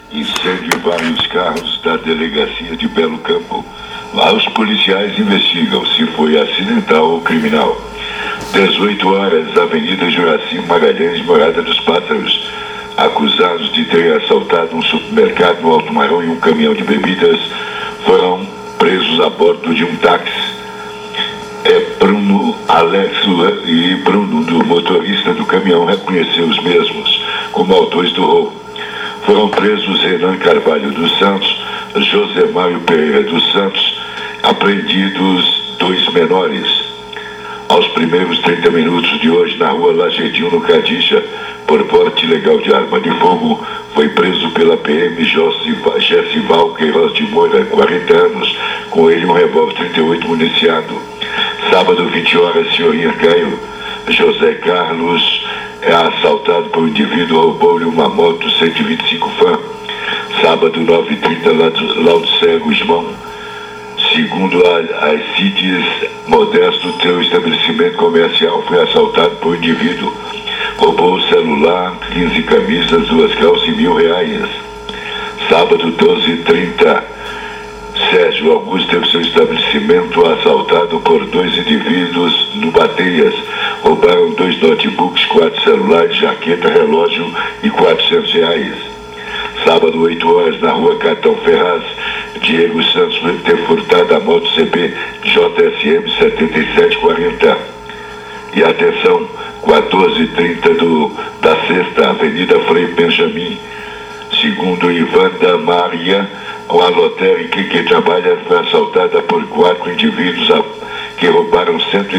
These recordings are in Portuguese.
Incêndio em vários carros da delegacia de Belo Campo. Lá os policiais investigam se foi acidental ou criminal. 18 horas, Avenida Juraci Magalhães, Morada dos Pássaros. Acusados de terem assaltado um supermercado no Alto Marão e um caminhão de bebidas foram presos a bordo de um táxi. Bruno, Alex e Bruno, do motorista do caminhão, reconheceu os mesmos como autores do roubo. Foram presos Renan Carvalho dos Santos, José Mário Pereira dos Santos, apreendidos 2 menores. Aos primeiros 30 minutos de hoje, na rua Lagedinho, no Cadixa, por porte ilegal de arma de fogo, foi preso pela PM Jessival Queiroz de Moura, 40 anos, com ele um revólver 38 municiado. Sábado, 20 horas, senhoria Caio, José Carlos é assaltado por um indivíduo, roubou-lhe uma moto 125 Fan. Sábado, 9h30, Laudo Cego, Gusmão. Segundo as CIDs, Modesto, seu estabelecimento comercial foi assaltado por um indivíduo, roubou o celular, 15 camisas, 2 calças e R$1.000. Sábado, 12h30, Sérgio Augusto teve seu estabelecimento assaltado por 2 indivíduos no Bateias. Roubaram 2 notebooks, 4 celulares, jaqueta, relógio e R$400. Sábado, 8 horas, na rua Catão Ferraz, Diego Santos foi ter furtado a moto CB JSM 7740. E atenção, 14h30 da sexta, Avenida Frei Benjamin. Segundo Ivan da Maria, uma lotérica que trabalha foi assaltada por 4 indivíduos que roubaram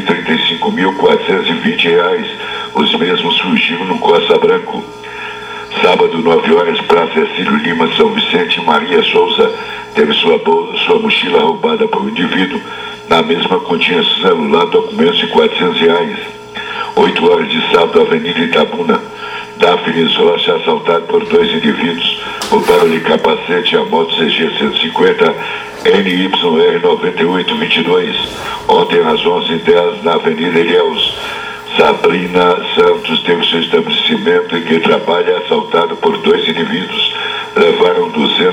R$135.420. Os mesmos fugiram no Costa Branco. Sábado, 9 horas, Praça Ercílio Lima, São Vicente, Maria Souza teve sua mochila roubada por um indivíduo. Na mesma continha celular, documentos e R$400. 8 horas de sábado, Avenida Itabuna, Daphne Rocha, assaltado por 2 indivíduos. Roubaram-lhe capacete, a moto CG 150 NYR 9822. Ontem, às 11h10, na Avenida Ilhéus, Sabrina Santos teve seu estabelecimento em que trabalha assaltado por 2 indivíduos. Levaram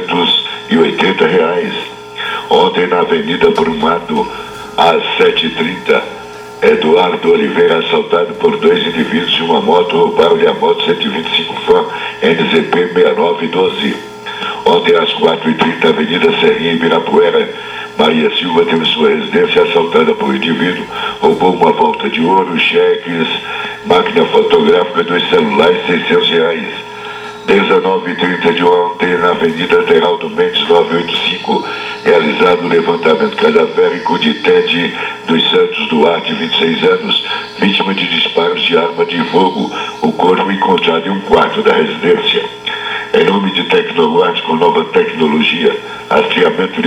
R$280. Ontem, na Avenida Brumado, às 7h30, Eduardo Oliveira assaltado por 2 indivíduos de uma moto, roubaram-lhe a moto 125 Fan NZP 6912. Ontem, às 4h30, Avenida Serrinha, em Ibirapuera, Maria Silva teve sua residência assaltada por um indivíduo, roubou uma volta de ouro, cheques, máquina fotográfica, 2 celulares, R$600. 19h30 de ontem, na Avenida Geraldo Mendes 985, realizado o levantamento cadavérico de Ted dos Santos Duarte, 26 anos, vítima de disparos de arma de fogo, o corpo encontrado em um quarto da residência. Em nome de Tecnoguard, com nova tecnologia, rastreamento